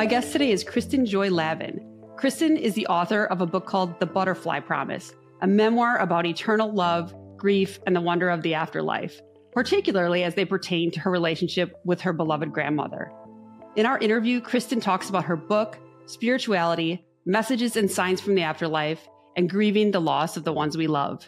My guest today is Kristen Joy Lavin. Kristen is the author of a book called The Butterfly Promise, a memoir about eternal love, grief, and the wonder of the afterlife, particularly as they pertain to her relationship with her beloved grandmother. In our interview, Kristen talks about her book, spirituality, messages and signs from the afterlife, and grieving the loss of the ones we love.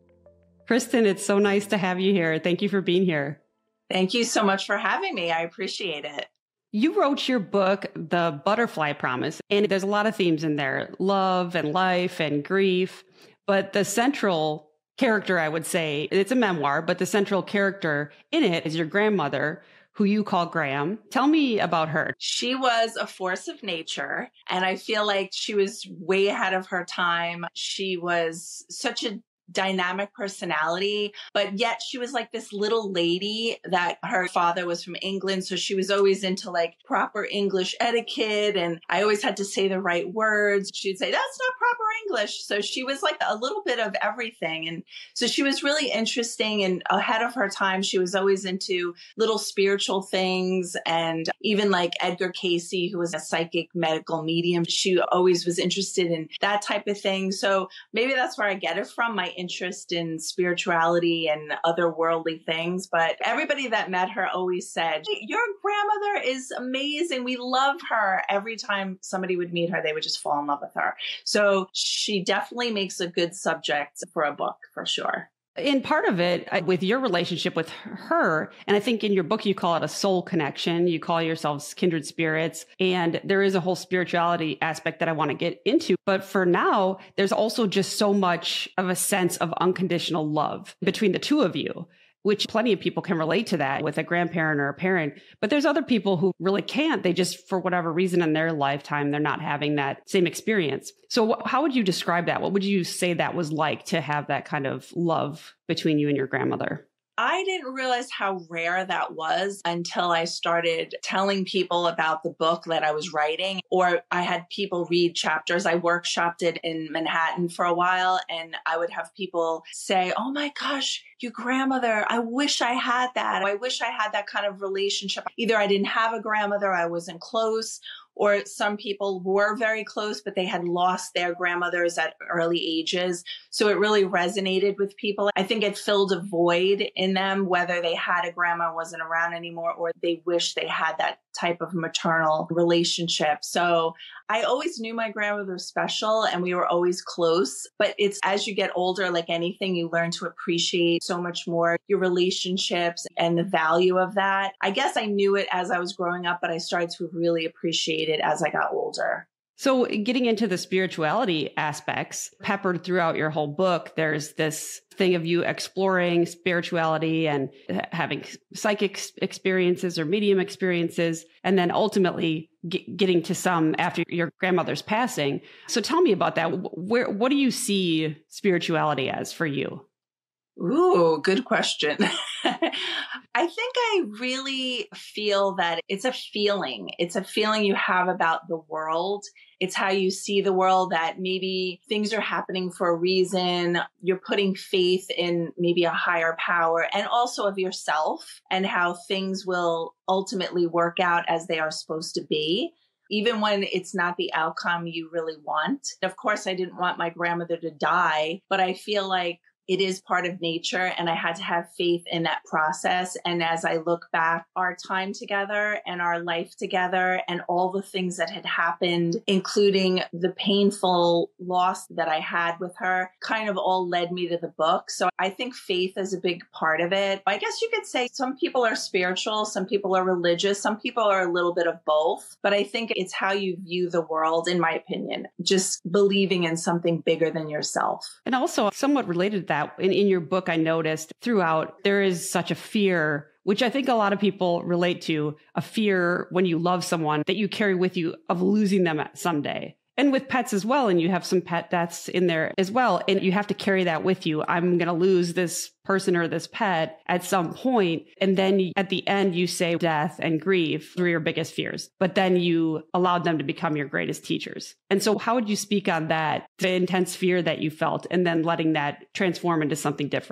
Kristen, it's so nice to have you here. Thank you for being here. Thank you so much for having me. I appreciate it. You wrote your book, The Butterfly Promise, and there's a lot of themes in there, love and life and grief. But the central character, I would say, it's a memoir, but the central character in it is your grandmother, who you call Gram. Tell me about her. She was a force of nature, and I feel like she was way ahead of her time. She was such a dynamic personality, but yet she was like this little lady that her father was from England. So she was always into like proper English etiquette. And I always had to say the right words. She'd say, that's not proper English. So she was like a little bit of everything. And so she was really interesting and ahead of her time. She was always into little spiritual things. And even like Edgar Cayce, who was a psychic medical medium, she always was interested in that type of thing. So maybe that's where I get it from, my interest in spirituality and otherworldly things. But everybody that met her always said, your grandmother is amazing. We love her. Every time somebody would meet her, they would just fall in love with her. So she definitely makes a good subject for a book, for sure. In part of it, with your relationship with her, and I think in your book, you call it a soul connection. You call yourselves kindred spirits. And there is a whole spirituality aspect that I want to get into. But for now, there's also just so much of a sense of unconditional love between the two of you, which plenty of people can relate to that with a grandparent or a parent. But there's other people who really can't. They just, for whatever reason in their lifetime, they're not having that same experience. So how would you describe that? What would you say that was like to have that kind of love between you and your grandmother? I didn't realize how rare that was until I started telling people about the book that I was writing, or I had people read chapters. I workshopped it in Manhattan for a while, and I would have people say, oh my gosh, your grandmother, I wish I had that. I wish I had that kind of relationship. Either I didn't have a grandmother, I wasn't close, or some people were very close, but they had lost their grandmothers at early ages. So it really resonated with people. I think it filled a void in them, whether they had a grandma wasn't around anymore, or they wish they had that type of maternal relationship. So I always knew my grandmother was special and we were always close. But it's as you get older, like anything, you learn to appreciate so much more your relationships and the value of that. I guess I knew it as I was growing up, but I started to really appreciate it as I got older. So getting into the spirituality aspects, peppered throughout your whole book, there's this thing of you exploring spirituality and having psychic experiences or medium experiences, and then ultimately getting to some after your grandmother's passing. So tell me about that. What do you see spirituality as for you? Ooh, good question. I think I really feel that it's a feeling. It's a feeling you have about the world. It's how you see the world, that maybe things are happening for a reason. You're putting faith in maybe a higher power and also of yourself, and how things will ultimately work out as they are supposed to be, even when it's not the outcome you really want. Of course, I didn't want my grandmother to die, but I feel like it is part of nature, and I had to have faith in that process. And as I look back, our time together and our life together and all the things that had happened, including the painful loss that I had with her, kind of all led me to the book. So I think faith is a big part of it. I guess you could say some people are spiritual, some people are religious, some people are a little bit of both. But I think it's how you view the world, in my opinion, just believing in something bigger than yourself. And also somewhat related to that, in your book, I noticed throughout, there is such a fear, which I think a lot of people relate to, a fear when you love someone that you carry with you of losing them someday. And with pets as well. And you have some pet deaths in there as well. And you have to carry that with you. I'm going to lose this person or this pet at some point. And then at the end, you say death and grief are your biggest fears. But then you allowed them to become your greatest teachers. And so how would you speak on that, the intense fear that you felt, and then letting that transform into something different?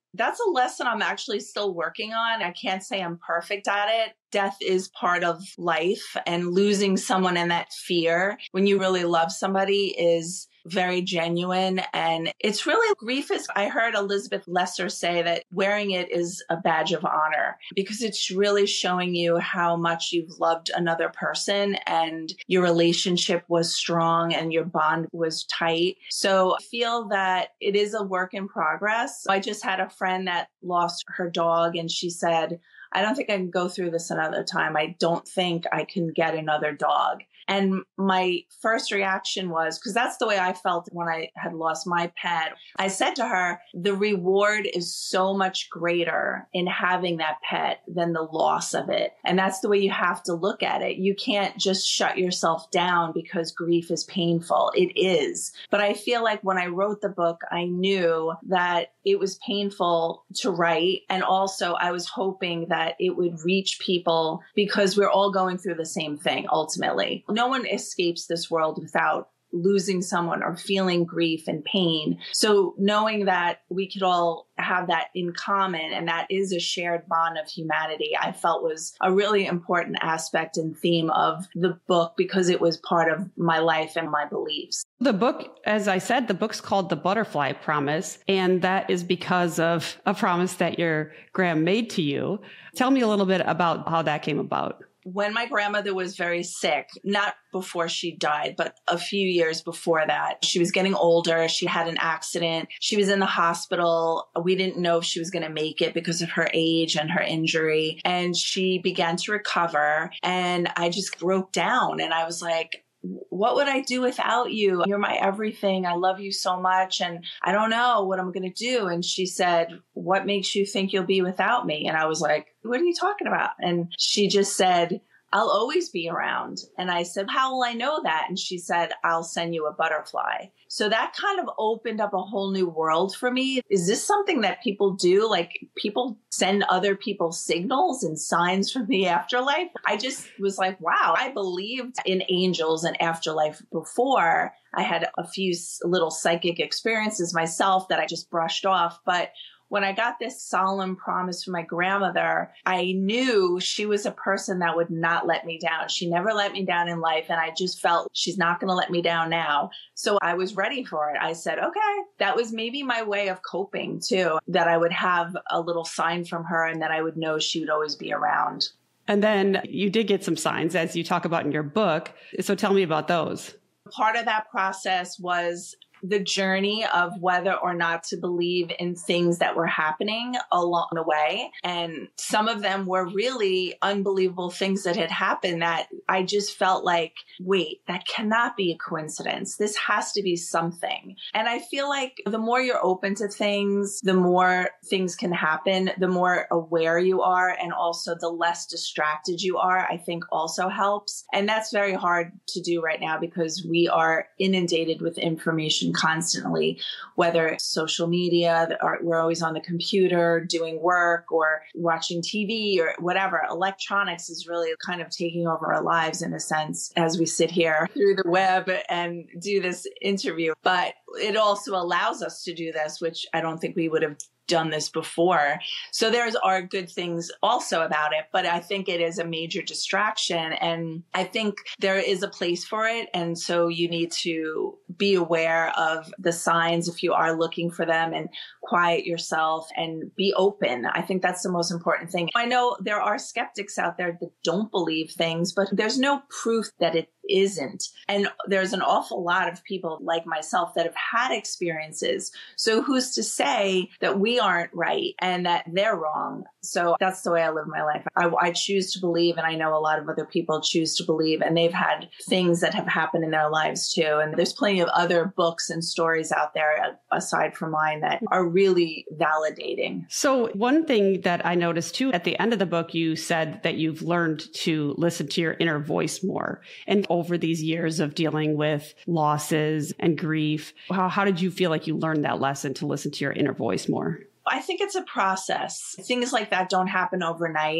That's a lesson I'm actually still working on. I can't say I'm perfect at it. Death is part of life, and losing someone in that fear when you really love somebody is very genuine. And it's really grief is, I heard Elizabeth Lesser say that wearing it is a badge of honor because it's really showing you how much you've loved another person and your relationship was strong and your bond was tight. So I feel that it is a work in progress. I just had a friend that lost her dog and she said, I don't think I can go through this another time. I don't think I can get another dog. And my first reaction was, because that's the way I felt when I had lost my pet. I said to her, the reward is so much greater in having that pet than the loss of it. And that's the way you have to look at it. You can't just shut yourself down because grief is painful. It is. But I feel like when I wrote the book, I knew that it was painful to write. And also I was hoping that it would reach people because we're all going through the same thing ultimately. No one escapes this world without losing someone or feeling grief and pain. So knowing that we could all have that in common and that is a shared bond of humanity, I felt was a really important aspect and theme of the book because it was part of my life and my beliefs. The book, as I said, the book's called The Butterfly Promise, and that is because of a promise that your Graham made to you. Tell me a little bit about how that came about. When my grandmother was very sick, not before she died, but a few years before that, she was getting older. She had an accident. She was in the hospital. We didn't know if she was going to make it because of her age and her injury. And she began to recover. And I just broke down and I was like, what would I do without you? You're my everything. I love you so much. And I don't know what I'm going to do. And she said, what makes you think you'll be without me? And I was like, what are you talking about? And she just said, I'll always be around. And I said, how will I know that? And she said, I'll send you a butterfly. So that kind of opened up a whole new world for me. Is this something that people do? Like people send other people signals and signs from the afterlife? I just was like, wow, I believed in angels and afterlife before. I had a few little psychic experiences myself that I just brushed off. But when I got this solemn promise from my grandmother, I knew she was a person that would not let me down. She never let me down in life. And I just felt she's not going to let me down now. So I was ready for it. I said, okay, that was maybe my way of coping too, that I would have a little sign from her and that I would know she would always be around. And then you did get some signs as you talk about in your book. So tell me about those. Part of that process was the journey of whether or not to believe in things that were happening along the way. And some of them were really unbelievable things that had happened that I just felt like, wait, that cannot be a coincidence. This has to be something. And I feel like the more you're open to things, the more things can happen, the more aware you are, and also the less distracted you are, I think also helps. And that's very hard to do right now because we are inundated with information constantly, whether it's social media, or we're always on the computer doing work or watching TV or whatever. Electronics is really kind of taking over our lives in a sense as we sit here through the web and do this interview. But it also allows us to do this, which I don't think we would have done this before. So there's are good things also about it, but I think it is a major distraction and I think there is a place for it. And so you need to be aware of the signs if you are looking for them and quiet yourself and be open. I think that's the most important thing. I know there are skeptics out there that don't believe things, but there's no proof that it isn't. And there's an awful lot of people like myself that have had experiences. So who's to say that we aren't right and that they're wrong? So that's the way I live my life. I choose to believe, and I know a lot of other people choose to believe, and they've had things that have happened in their lives too. And there's plenty of other books and stories out there aside from mine that are really validating. So one thing that I noticed too, at the end of the book, you said that you've learned to listen to your inner voice more. And over these years of dealing with losses and grief, how did you feel like you learned that lesson to listen to your inner voice more? I think it's a process. Things like that don't happen overnight.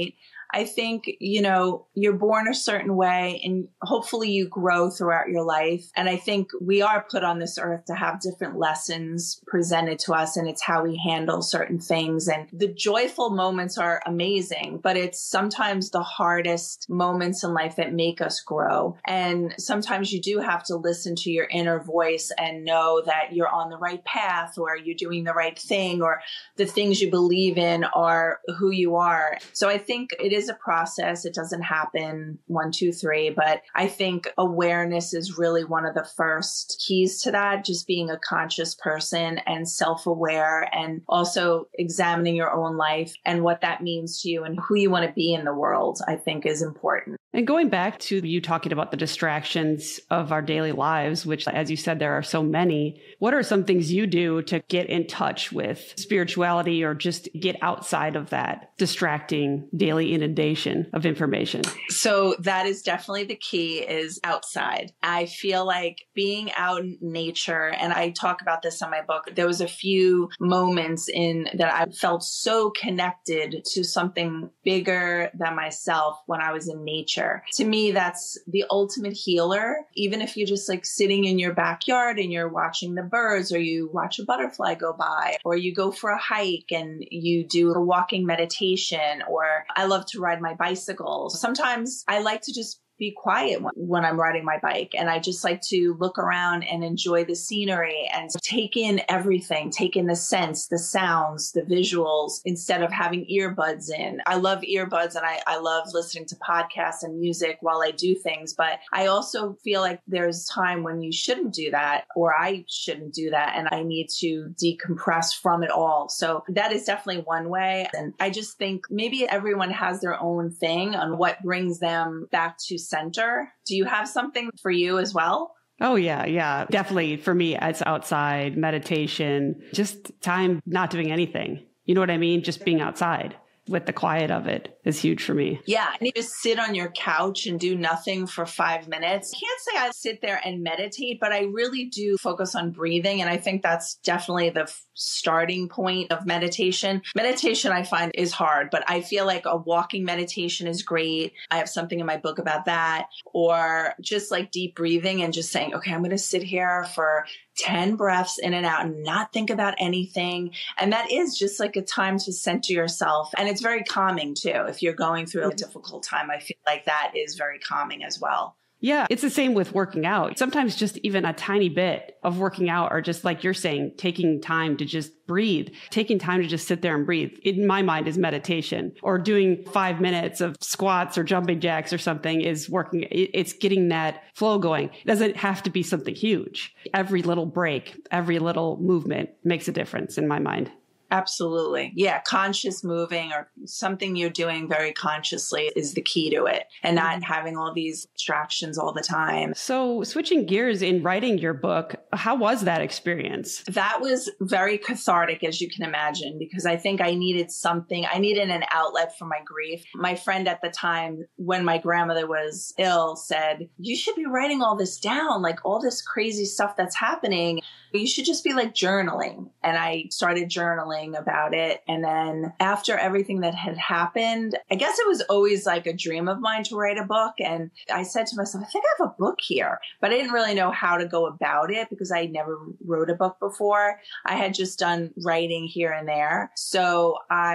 I think, you're born a certain way and hopefully you grow throughout your life. And I think we are put on this earth to have different lessons presented to us, and it's how we handle certain things. And the joyful moments are amazing, but it's sometimes the hardest moments in life that make us grow. And sometimes you do have to listen to your inner voice and know that you're on the right path, or you're doing the right thing, or the things you believe in are who you are. So I think it is a process. It doesn't happen 1, 2, 3, but I think awareness is really one of the first keys to that. Just being a conscious person and self-aware, and also examining your own life and what that means to you and who you want to be in the world, I think is important. And going back to you talking about the distractions of our daily lives, which, as you said, there are so many, what are some things you do to get in touch with spirituality or just get outside of that distracting daily inundation of information? So that is definitely the key, is outside. I feel like being out in nature, and I talk about this in my book, there was a few moments in that I felt so connected to something bigger than myself when I was in nature. To me, that's the ultimate healer. Even if you're just like sitting in your backyard and you're watching the birds, or you watch a butterfly go by, or you go for a hike and you do a walking meditation, or I love to ride my bicycle. Sometimes I like to just be quiet when I'm riding my bike. And I just like to look around and enjoy the scenery and take in everything, take in the scents, the sounds, the visuals, instead of having earbuds in. I love earbuds, and I love listening to podcasts and music while I do things. But I also feel like there's time when you shouldn't do that, or I shouldn't do that. And I need to decompress from it all. So that is definitely one way. And I just think maybe everyone has their own thing on what brings them back to center. Do you have something for you as well? Oh, yeah. Yeah. Definitely. For me, it's outside, meditation, just time not doing anything. You know what I mean? Just being outside with the quiet of it is huge for me. Yeah. And you just sit on your couch and do nothing for 5 minutes. I can't say I sit there and meditate, but I really do focus on breathing. And I think that's definitely the starting point of meditation. Meditation, I find, is hard, but I feel like a walking meditation is great. I have something in my book about that. Or just like deep breathing and just saying, okay, I'm going to sit here for 10 breaths in and out and not think about anything. And that is just like a time to center yourself. And it's very calming too. If you're going through a difficult time, I feel like that is very calming as well. Yeah, it's the same with working out. Sometimes just even a tiny bit of working out, or just like you're saying, taking time to just breathe, taking time to just sit there and breathe, in my mind, is meditation. Or doing 5 minutes of squats or jumping jacks or something is working. It's getting that flow going. It doesn't have to be something huge. Every little break, every little movement makes a difference in my mind. Absolutely. Yeah. Conscious moving, or something you're doing very consciously, is the key to it, and not having all these distractions all the time. So switching gears, in writing your book, how was that experience? That was very cathartic, as you can imagine, because I think I needed something. I needed an outlet for my grief. My friend at the time, when my grandmother was ill, said, you should be writing all this down, like all this crazy stuff that's happening. You should just be like journaling. And I started journaling about it. And then after everything that had happened, I guess it was always like a dream of mine to write a book. And I said to myself, I think I have a book here, but I didn't really know how to go about it because I never wrote a book before. I had just done writing here and there. So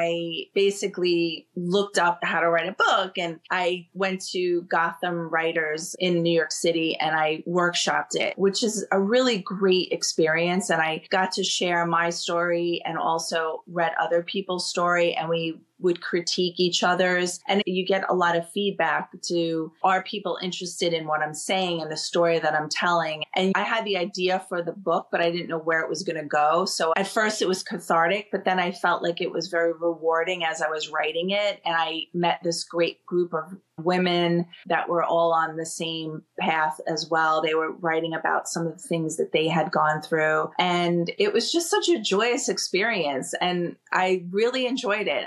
I basically looked up how to write a book, and I went to Gotham Writers in New York City and I workshopped it, which is a really great experience. And I got to share my story and also read other people's story, and we would critique each other's, and you get a lot of feedback to, are people interested in what I'm saying and the story that I'm telling? And I had the idea for the book, but I didn't know where it was going to go. So at first it was cathartic, but then I felt like it was very rewarding as I was writing it. And I met this great group of women that were all on the same path as well. They were writing about some of the things that they had gone through. And it was just such a joyous experience. And I really enjoyed it. I have to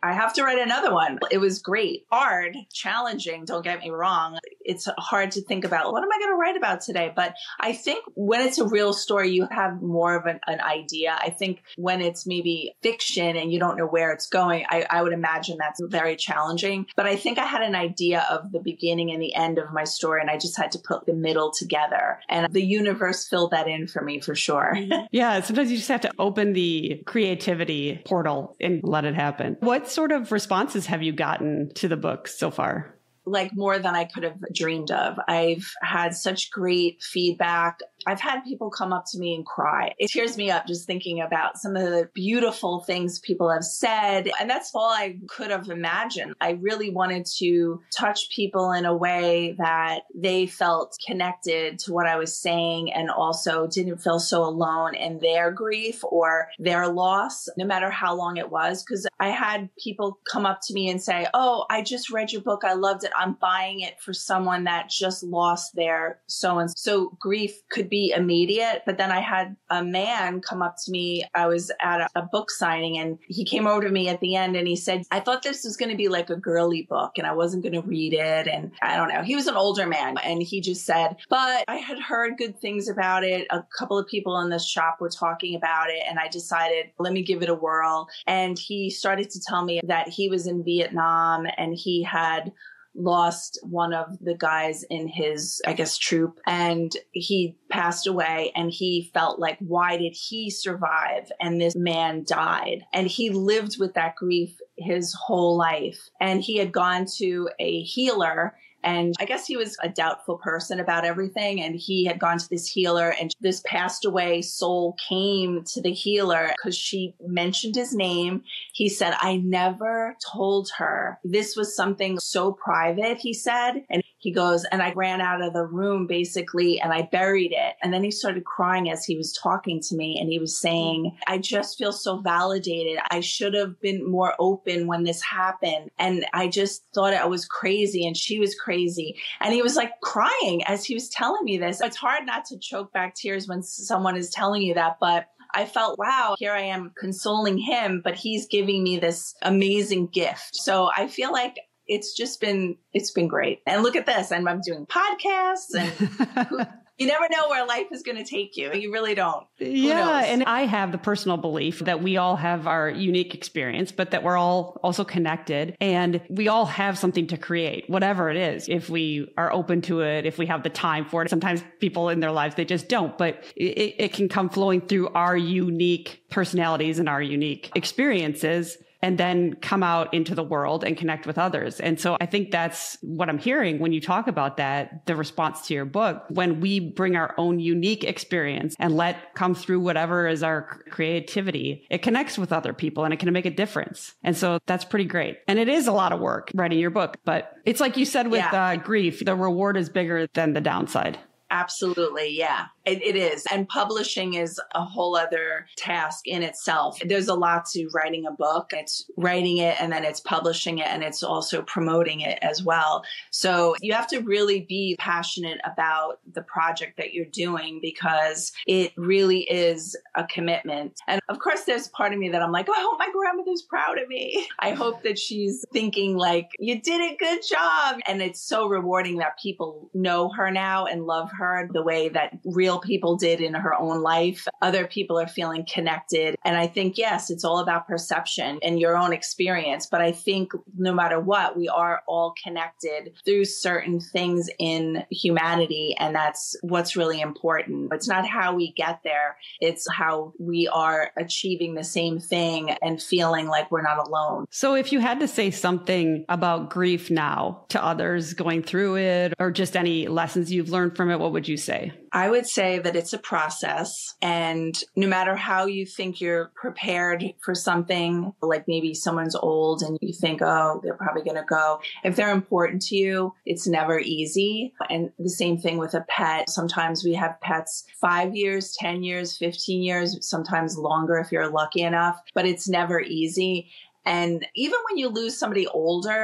write another one. It was great. Hard, challenging, don't get me wrong. It's hard to think about, what am I going to write about today? But I think when it's a real story, you have more of an idea. I think when it's maybe fiction and you don't know where it's going, I would imagine that's very challenging. But I think I had an idea of the beginning and the end of my story, and I just had to put the middle together. And the universe filled that in for me, for sure. Yeah, sometimes you just have to open the creativity portal and let it happen. What sort of responses have you gotten to the book so far? Like more than I could have dreamed of. I've had such great feedback. I've had people come up to me and cry. It tears me up just thinking about some of the beautiful things people have said. And that's all I could have imagined. I really wanted to touch people in a way that they felt connected to what I was saying and also didn't feel so alone in their grief or their loss, no matter how long it was. Because I had people come up to me and say, "Oh, I just read your book. I loved it. I'm buying it for someone that just lost their so-and-so." So grief could be immediate. But then I had a man come up to me. I was at a book signing and he came over to me at the end and he said, "I thought this was going to be like a girly book and I wasn't going to read it." And I don't know. He was an older man and he just said, "But I had heard good things about it. A couple of people in the shop were talking about it and I decided, let me give it a whirl." And he started to tell me that he was in Vietnam and he had lost one of the guys in his, I guess, troop, and he passed away and he felt like, why did he survive and this man died? And he lived with that grief his whole life. And he had gone to a healer. And I guess he was a doubtful person about everything. And he had gone to this healer and this passed away soul came to the healer because she mentioned his name. He said, "I never told her. This was something so private," he said. And he goes, "And I ran out of the room basically and I buried it." And then he started crying as he was talking to me. And he was saying, "I just feel so validated. I should have been more open when this happened. And I just thought I was crazy and she was crazy." And he was like crying as he was telling me this. It's hard not to choke back tears when someone is telling you that, but I felt, wow, here I am consoling him, but he's giving me this amazing gift. So I feel like it's been great. And look at this. And I'm doing podcasts and you never know where life is going to take you. You really don't. Yeah. And I have the personal belief that we all have our unique experience, but that we're all also connected and we all have something to create, whatever it is. If we are open to it, if we have the time for it, sometimes people in their lives, they just don't, but it can come flowing through our unique personalities and our unique experiences, and then come out into the world and connect with others. And so I think that's what I'm hearing when you talk about that, the response to your book, when we bring our own unique experience and let come through whatever is our creativity, it connects with other people and it can make a difference. And so that's pretty great. And it is a lot of work writing your book, but it's like you said with grief, the reward is bigger than the downside. Absolutely. Yeah, it is. And publishing is a whole other task in itself. There's a lot to writing a book. It's writing it and then it's publishing it and it's also promoting it as well. So you have to really be passionate about the project that you're doing because it really is a commitment. And of course, there's part of me that I'm like, oh, I hope my grandmother's proud of me. I hope that she's thinking like, you did a good job. And it's so rewarding that people know her now and love her the way that real people did in her own life. Other people are feeling connected. And I think, yes, it's all about perception and your own experience. But I think no matter what, we are all connected through certain things in humanity. And that's what's really important. It's not how we get there. It's how we are achieving the same thing and feeling like we're not alone. So if you had to say something about grief now to others going through it or just any lessons you've learned from it, what would you say? I would say that it's a process. And no matter how you think you're prepared for something, like maybe someone's old and you think, oh, they're probably going to go. If they're important to you, it's never easy. And the same thing with a pet. Sometimes we have pets 5 years, 10 years, 15 years, sometimes longer if you're lucky enough, but it's never easy. And even when you lose somebody older,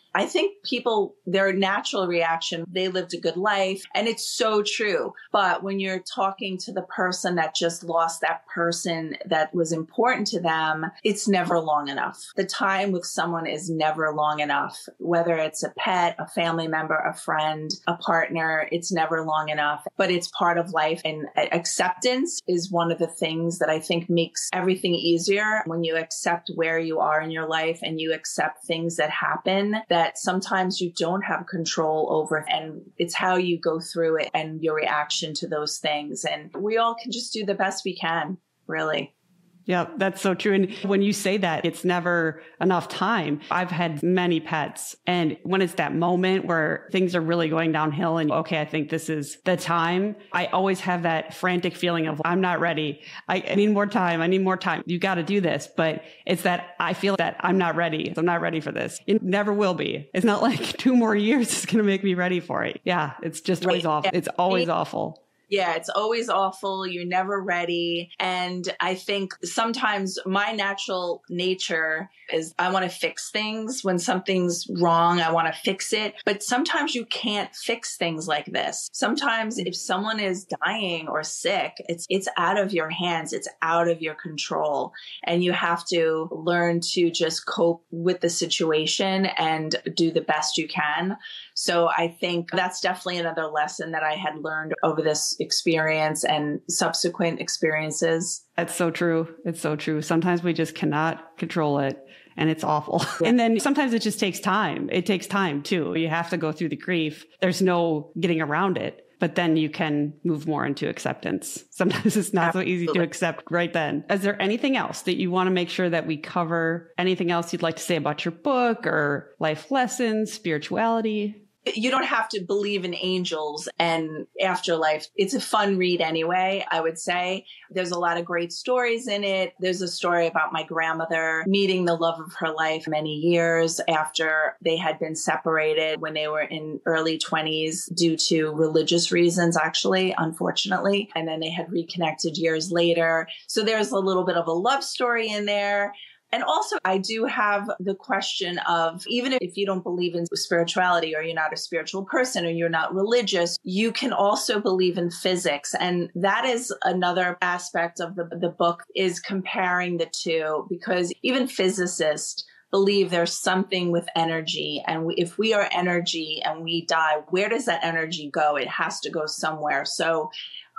I think people, their natural reaction, they lived a good life. And it's so true. But when you're talking to the person that just lost that person that was important to them, it's never long enough. The time with someone is never long enough. Whether it's a pet, a family member, a friend, a partner, it's never long enough. But it's part of life. And acceptance is one of the things that I think makes everything easier when you accept where you are in your life and you accept things that happen that sometimes you don't have control over. And it's how you go through it and your reaction to those things. And we all can just do the best we can, really. Yeah, that's so true. And when you say that, it's never enough time. I've had many pets. And when it's that moment where things are really going downhill and, okay, I think this is the time, I always have that frantic feeling of, I'm not ready. I need more time. I need more time. You got to do this. But it's that I feel that I'm not ready. I'm not ready for this. It never will be. It's not like 2 more years is going to make me ready for it. Yeah, it's just always awful. It's always awful. Yeah, it's always awful. You're never ready. And I think sometimes my natural nature is I want to fix things. When something's wrong, I want to fix it. But sometimes you can't fix things like this. Sometimes if someone is dying or sick, it's out of your hands. It's out of your control. And you have to learn to just cope with the situation and do the best you can. So I think that's definitely another lesson that I had learned over this experience and subsequent experiences. That's so true. It's so true. Sometimes we just cannot control it and it's awful. And then sometimes it just takes time. It takes time too. You have to go through the grief. There's no getting around it. But then you can move more into acceptance. Sometimes it's not so easy to accept right then. Is there anything else that you want to make sure that we cover? Anything else you'd like to say about your book or life lessons, spirituality? You don't have to believe in angels and afterlife. It's a fun read anyway, I would say. There's a lot of great stories in it. There's a story about my grandmother meeting the love of her life many years after they had been separated when they were in early 20s due to religious reasons, actually, unfortunately. And then they had reconnected years later. So there's a little bit of a love story in there. And also, I do have the question of, even if you don't believe in spirituality or you're not a spiritual person or you're not religious, you can also believe in physics. And that is another aspect of the book, is comparing the two, because even physicists believe there's something with energy. And if we are energy and we die, where does that energy go? It has to go somewhere. So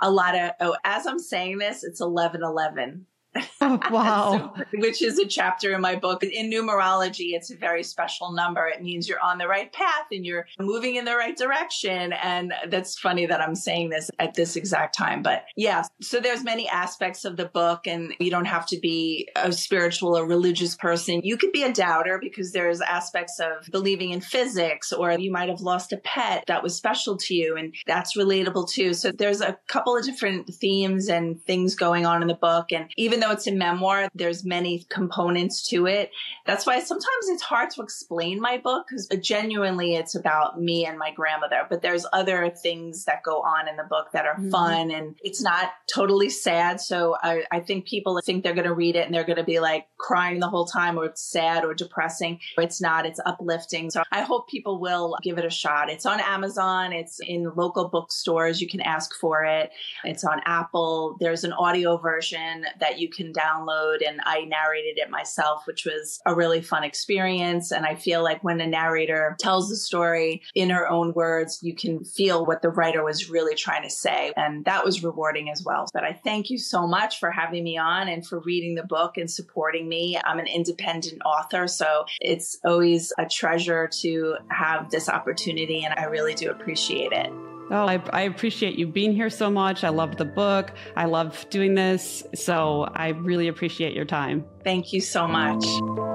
as I'm saying this, it's 11:11. Oh, wow. Which is a chapter in my book. In numerology, it's a very special number. It means you're on the right path and you're moving in the right direction. And that's funny that I'm saying this at this exact time. But yeah, so there's many aspects of the book, and you don't have to be a spiritual or religious person. You could be a doubter because there's aspects of believing in physics, or you might have lost a pet that was special to you, and that's relatable too. So there's a couple of different themes and things going on in the book. And even though it's a memoir, there's many components to it. That's why sometimes it's hard to explain my book, because genuinely it's about me and my grandmother. But there's other things that go on in the book that are fun, and it's not totally sad. So I think people think they're going to read it and they're going to be like crying the whole time, or it's sad or depressing. It's not. It's uplifting. So I hope people will give it a shot. It's on Amazon. It's in local bookstores. You can ask for it. It's on Apple. There's an audio version that you can download, and I narrated it myself, which was a really fun experience. And I feel like when a narrator tells the story in her own words, you can feel what the writer was really trying to say. And that was rewarding as well. But I thank you so much for having me on and for reading the book and supporting me. I'm an independent author, so it's always a treasure to have this opportunity, and I really do appreciate it. Oh, I appreciate you being here so much. I loved the book. I love doing this. So I really appreciate your time. Thank you so much.